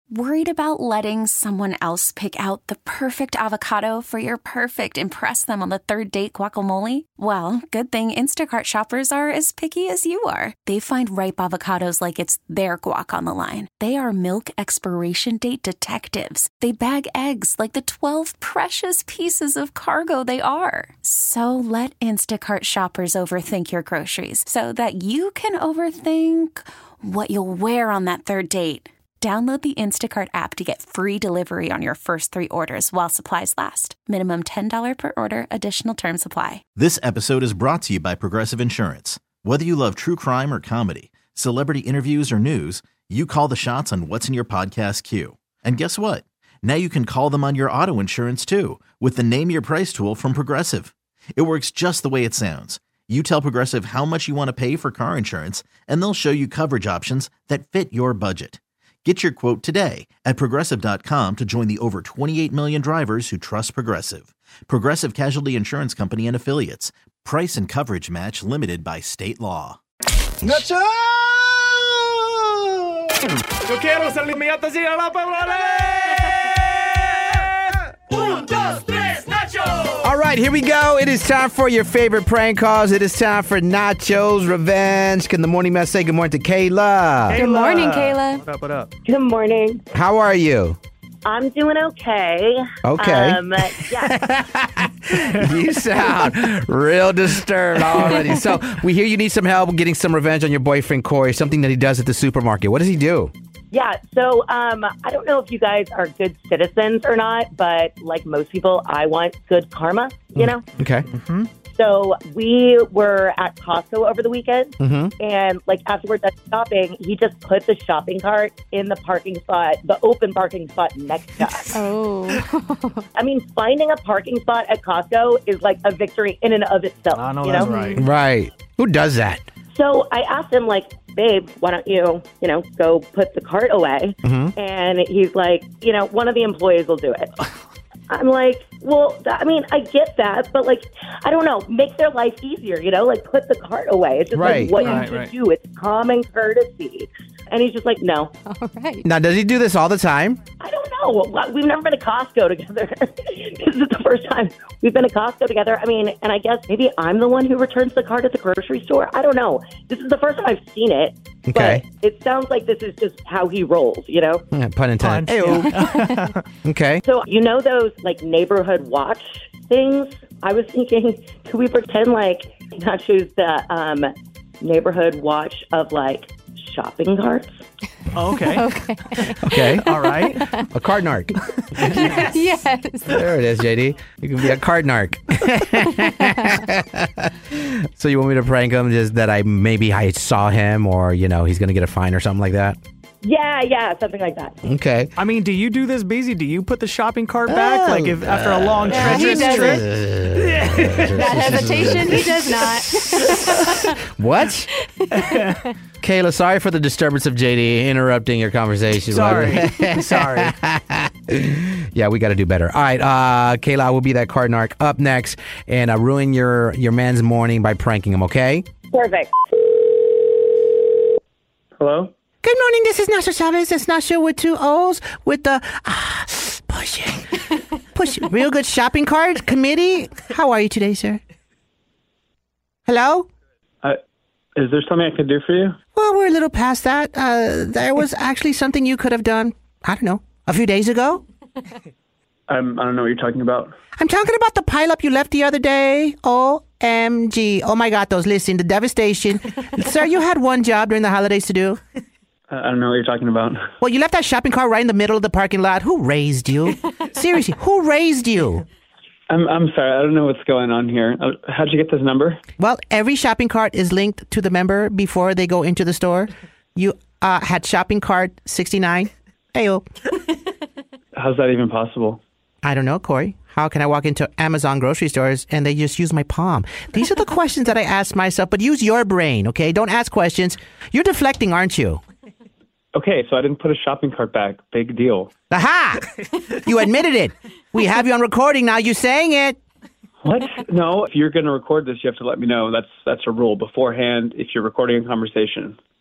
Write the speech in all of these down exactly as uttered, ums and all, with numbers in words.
Worried about letting someone else pick out the perfect avocado for your perfect impress them on the third date guacamole? Well, good thing Instacart shoppers are as picky as you are. They find ripe avocados like it's their guac on the line. They are milk expiration date detectives. They bag eggs like the twelve precious pieces of cargo they are. So let Instacart shoppers overthink your groceries so that you can overthink what you'll wear on that third date. Download the Instacart app to get free delivery on your first three orders while supplies last. Minimum ten dollars per order. Additional terms apply. This episode is brought to you by Progressive Insurance. Whether you love true crime or comedy, celebrity interviews or news, you call the shots on what's in your podcast queue. And guess what? Now you can call them on your auto insurance too with the Name Your Price tool from Progressive. It works just the way it sounds. You tell Progressive how much you want to pay for car insurance, and they'll show you coverage options that fit your budget. Get your quote today at Progressive dot com to join the over twenty-eight million drivers who trust Progressive. Progressive Casualty Insurance Company and Affiliates. Price and coverage match limited by state law. ¡Nacho! Yo quiero ser inmediato sin la palabra. Un, dos, tres, Nacho! All right, here we go. It is time for your favorite prank calls. It is time for Nacho's Revenge. Can the morning mess say good morning to Kayla? Kayla. Good morning, Kayla. What up, what up? Good morning. How are you? I'm doing okay. Okay. Um, yeah. You sound real disturbed already. So we hear you need some help getting some revenge on your boyfriend, Corey, something that he does at the supermarket. What does he do? Yeah, so um, I don't know if you guys are good citizens or not, but like most people, I want good karma, you know? Okay. Mm-hmm. So we were at Costco over the weekend, Mm-hmm. and like after we're done shopping, he just put the shopping cart in the parking spot, the open parking spot next to us. Oh. I mean, finding a parking spot at Costco is like a victory in and of itself. I know you that's know? right. Right. Who does that? So I asked him, like, babe, why don't you, you know, go put the cart away? Mm-hmm. And he's like, you know, one of the employees will do it. I'm like, well, th- I mean, I get that, but like, I don't know, make their life easier, you know, like put the cart away. It's just Right. like what Right, you should right. do. It's common courtesy. And he's just like, no, All right. Now, does he do this all the time? I don't know. We've never been to Costco together. This is the first time we've been to Costco together. I mean, and I guess maybe I'm the one who returns the cart at the grocery store. I don't know. This is the first time I've seen it. Okay. But it sounds like this is just how he rolls, you know? Yeah, pun intended. Punch, Ew. Okay. So, you know those like neighborhood watch things? I was thinking, could we pretend like Nacho's the um, neighborhood watch of like shopping carts? Oh, okay. Okay. Okay. All right. A card narc. Yes. There it is, J D. You can be a card narc. So you want me to prank him just that I maybe I saw him or, you know, he's going to get a fine or something like that? Yeah, yeah, something like that. Okay. I mean, do you do this, Beezy? Do you put the shopping cart back? Oh, like if after a long, Yeah, he treacherous does trip? That hesitation, he does not. What? Kayla, sorry for the disturbance of J D interrupting your conversation. Sorry. Sorry. Yeah, we got to do better. All right, uh, Kayla, I will be that card narc up next and uh, ruin your, your man's morning by pranking him, okay? Perfect. Hello? Good morning, this is Nasha Chavez. It's Nasha with two O's with the ah, pushing. Push. Real good shopping cart committee. How are you today, sir? Hello? Uh, is there something I could do for you? Well, we're a little past that. Uh, there was actually something you could have done, I don't know, a few days ago. I'm, I don't know what you're talking about. I'm talking about the pileup you left the other day. O M G. Oh my God, those listen, the devastation. Sir, you had one job during the holidays to do. I don't know what you're talking about. Well, you left that shopping cart right in the middle of the parking lot. Who raised you? Seriously, who raised you? I'm I'm sorry. I don't know what's going on here. Uh, How'd you get this number? Well, every shopping cart is linked to the member before they go into the store. You uh, had shopping cart sixty-nine. Ayo. How's that even possible? I don't know, Corey. How can I walk into Amazon grocery stores and they just use my palm? These are the questions that I ask myself, but use your brain, okay? Don't ask questions. You're deflecting, aren't you? Okay, so I didn't put a shopping cart back. Big deal. Aha! You admitted it. We have you on recording now. You saying it. What? No, if you're going to record this, you have to let me know. That's that's a rule beforehand if you're recording a conversation.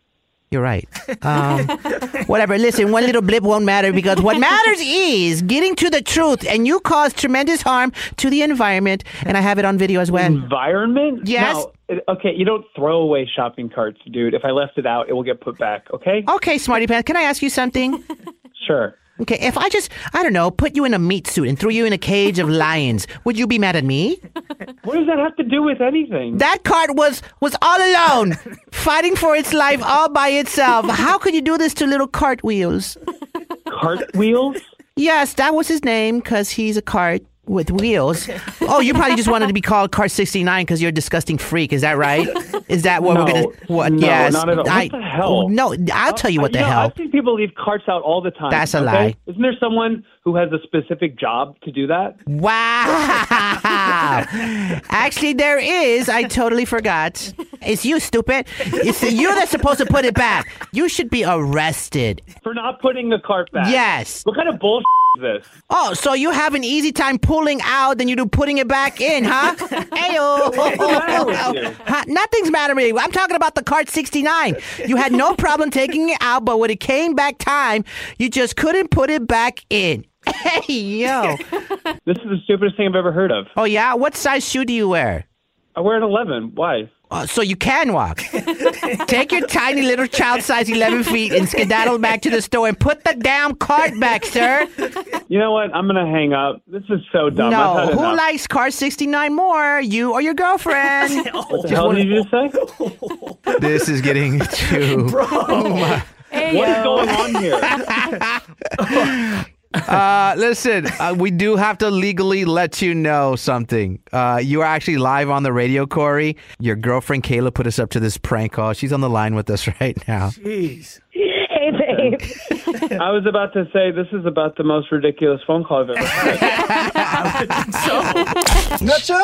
You're right. Um, whatever. Listen, one little blip won't matter because what matters is getting to the truth. And you caused tremendous harm to the environment. And I have it on video as well. Environment? Yes. Now, it- okay, you don't throw away shopping carts, dude. If I left it out, it will get put back, okay? Okay, Smarty Pants, can I ask you something? Sure. Okay, if I just, I don't know, put you in a meat suit and threw you in a cage of lions, would you be mad at me? What does that have to do with anything? That cart was was all alone, fighting for its life all by itself. How could you do this to little Cartwheels? Cartwheels? Yes, that was his name because he's a cart with wheels. Oh, you probably just wanted to be called Cart sixty-nine because you're a disgusting freak. Is that right? Is that what No, we're gonna? What? no, yes. not at all. What I, the hell? No, I'll tell you what the know, hell. I see people leave carts out all the time. That's a okay? lie. Isn't there someone who has a specific job to do that? Wow. Actually, there is. I totally forgot. It's you, stupid. It's you that's supposed to put it back. You should be arrested. For not putting the cart back? Yes. What kind of bullshit is this? Oh, so you have an easy time pulling out than you do putting it back in, huh? Ayo. What's the matter with you? Huh? Nothing's matter with you. I'm talking about the Cart sixty-nine. You had no problem taking it out, but when it came back time, you just couldn't put it back in. Hey, yo. This is the stupidest thing I've ever heard of. Oh, yeah? What size shoe do you wear? I wear an eleven. Why? Oh, so you can walk. Take your tiny little child size eleven feet and skedaddle back to the store and put the damn cart back, sir. You know what? I'm going to hang up. This is so dumb. No, I've had who enough. likes Car sixty-nine more, you or your girlfriend? What the hell did you just say? This is getting too. What's going on here? Uh, listen, uh, we do have to legally let you know something. Uh, you are actually live on the radio, Corey. Your girlfriend Kayla put us up to this prank call. She's on the line with us right now. Jeez. Hey, babe. I was about to say this is about the most ridiculous phone call I've ever had. I would think so.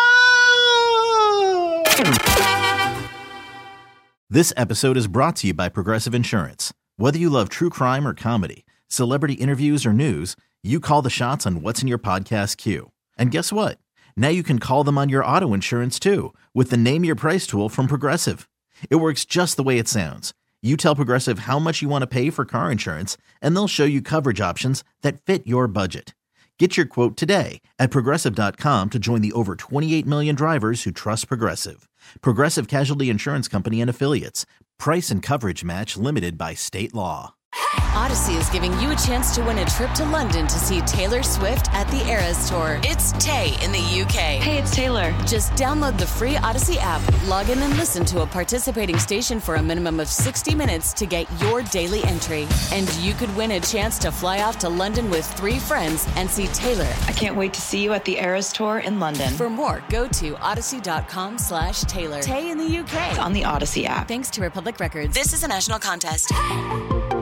This episode is brought to you by Progressive Insurance. Whether you love true crime or comedy, celebrity interviews or news, you call the shots on what's in your podcast queue. And guess what? Now you can call them on your auto insurance too with the Name Your Price tool from Progressive. It works just the way it sounds. You tell Progressive how much you want to pay for car insurance, and they'll show you coverage options that fit your budget. Get your quote today at Progressive dot com to join the over twenty-eight million drivers who trust Progressive. Progressive Casualty Insurance Company and Affiliates. Price and coverage match limited by state law. Odyssey is giving you a chance to win a trip to London to see Taylor Swift at the Eras Tour. It's Tay in the U K. Hey, it's Taylor. Just download the free Odyssey app, log in and listen to a participating station for a minimum of sixty minutes to get your daily entry. And you could win a chance to fly off to London with three friends and see Taylor. I can't wait to see you at the Eras Tour in London. For more, go to odyssey.com slash Taylor. Tay in the U K. On the Odyssey app. Thanks to Republic Records. This is a national contest.